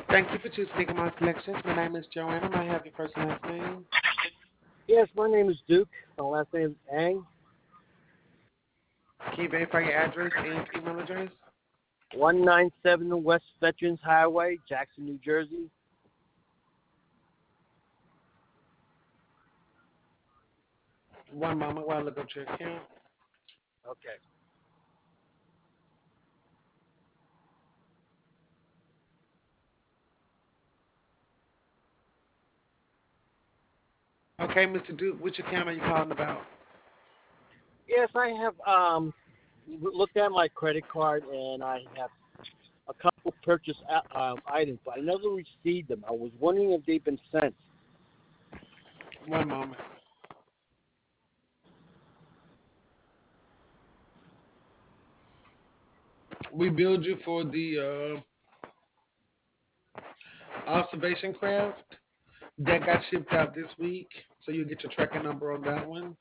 Thank you for choosing Eagle My Selections. My name is Joanna. May I have your first and last name? Yes, my name is Duke. My last name is Ang. Can you verify your address and email address? 197 West Veterans Highway, Jackson, New Jersey. One moment while I look up your account. Okay. Okay, Mr. Duke, which account are you calling about? Yes, I have looked at my credit card and I have a couple purchase items, but I never received them. I was wondering if they've been sent. One moment. We billed you for the observation craft. That got shipped out this week, so you'll get your tracking number on that one.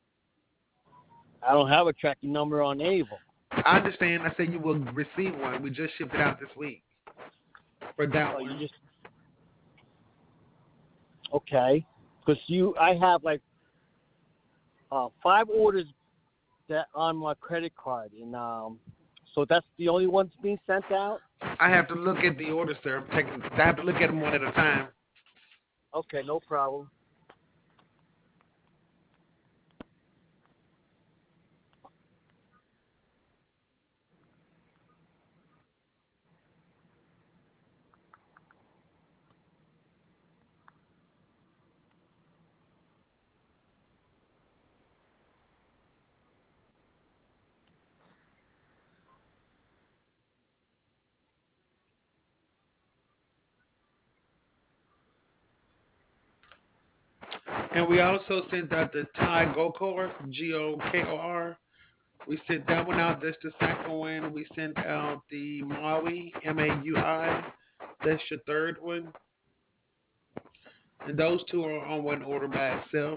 I don't have a tracking number on any of them. I understand. I said you will receive one. We just shipped it out this week for that Oh, you one. just okay? Because I have like 5 orders that on my credit card, and so that's the only ones being sent out. I have to look at the order, sir. I have to look at them one at a time. Okay, no problem. And we also sent out the Thai Gokor, Gokor. We sent that one out. That's the second one. We sent out the Maui, Maui. That's your third one. And those two are on one order by itself.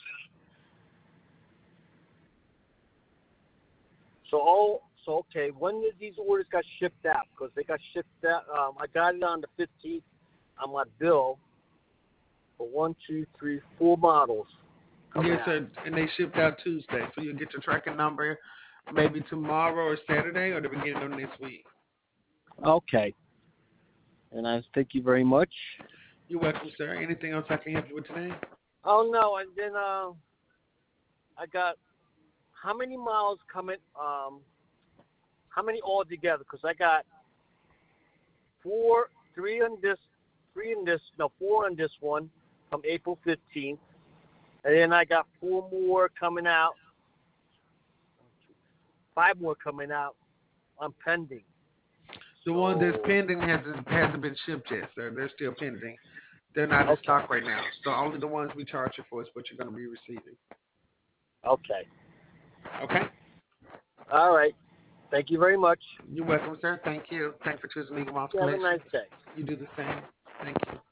So okay. When did these orders got shipped out? Because they got shipped out. I got it on the 15th on my bill for 1, 2, 3, 4 models coming Yes, out. sir. And they shipped out Tuesday. So you'll get your tracking number maybe tomorrow or Saturday or the beginning of next week. Okay. And I thank you very much. You're welcome, sir. Anything else I can help you with today? Oh no, and then I got how many miles coming? How many altogether? Because I got four, four on this one from April 15th, and then I got 4 more coming out, 5 more coming out. I'm pending. The one that's So pending hasn't been shipped yet, sir. They're still pending. They're not in okay, stock right now. So only the ones we charge you for is what you're going to be receiving. okay, Okay? all right. Thank you very much. You're welcome, sir. Thank you. Thanks for choosing Legal Mouse You have a nice Collection. day. You do the same. Thank you.